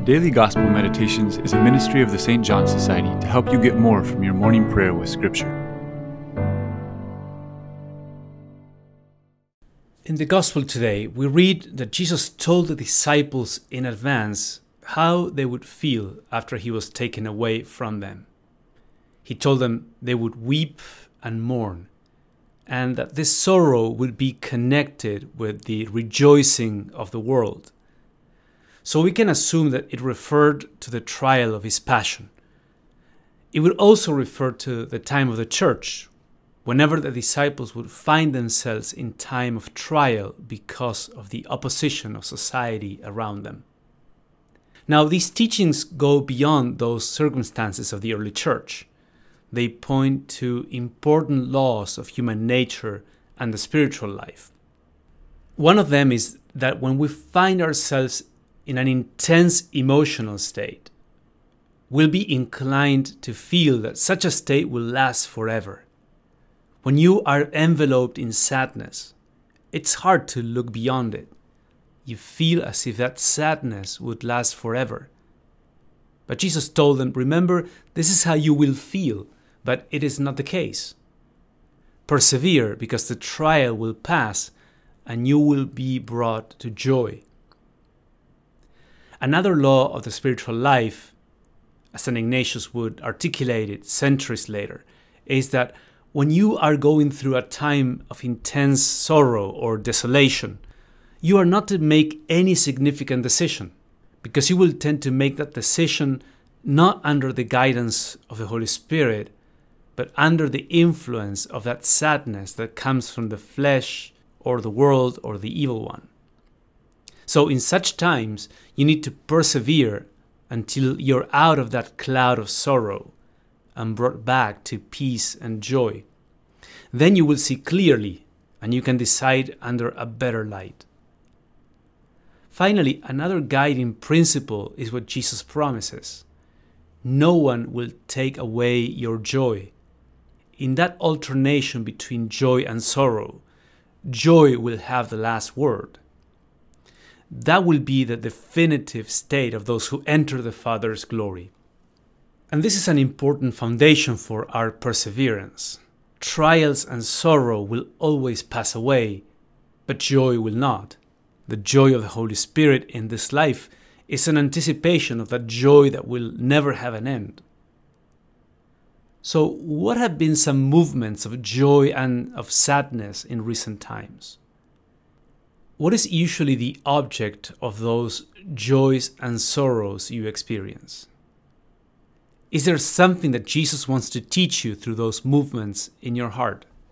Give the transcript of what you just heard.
Daily Gospel Meditations is a ministry of the St. John Society to help you get more from your morning prayer with Scripture. In the Gospel today, we read that Jesus told the disciples in advance how they would feel after he was taken away from them. He told them they would weep and mourn, and that this sorrow would be connected with the rejoicing of the world. So we can assume that it referred to the trial of his passion. It would also refer to the time of the church, whenever the disciples would find themselves in time of trial because of the opposition of society around them. Now, these teachings go beyond those circumstances of the early church. They point to important laws of human nature and the spiritual life. One of them is that when we find ourselves in an intense emotional state, we'll be inclined to feel that such a state will last forever. When you are enveloped in sadness, it's hard to look beyond it. You feel as if that sadness would last forever. But Jesus told them, remember, this is how you will feel, but it is not the case. Persevere, because the trial will pass and you will be brought to joy. Another law of the spiritual life, as St. Ignatius would articulate it centuries later, is that when you are going through a time of intense sorrow or desolation, you are not to make any significant decision, because you will tend to make that decision not under the guidance of the Holy Spirit, but under the influence of that sadness that comes from the flesh or the world or the evil one. So in such times, you need to persevere until you're out of that cloud of sorrow and brought back to peace and joy. Then you will see clearly and you can decide under a better light. Finally, another guiding principle is what Jesus promises. No one will take away your joy. In that alternation between joy and sorrow, joy will have the last word. That will be the definitive state of those who enter the Father's glory. And this is an important foundation for our perseverance. Trials and sorrow will always pass away, but joy will not. The joy of the Holy Spirit in this life is an anticipation of that joy that will never have an end. So, what have been some movements of joy and of sadness in recent times? What is usually the object of those joys and sorrows you experience? Is there something that Jesus wants to teach you through those movements in your heart?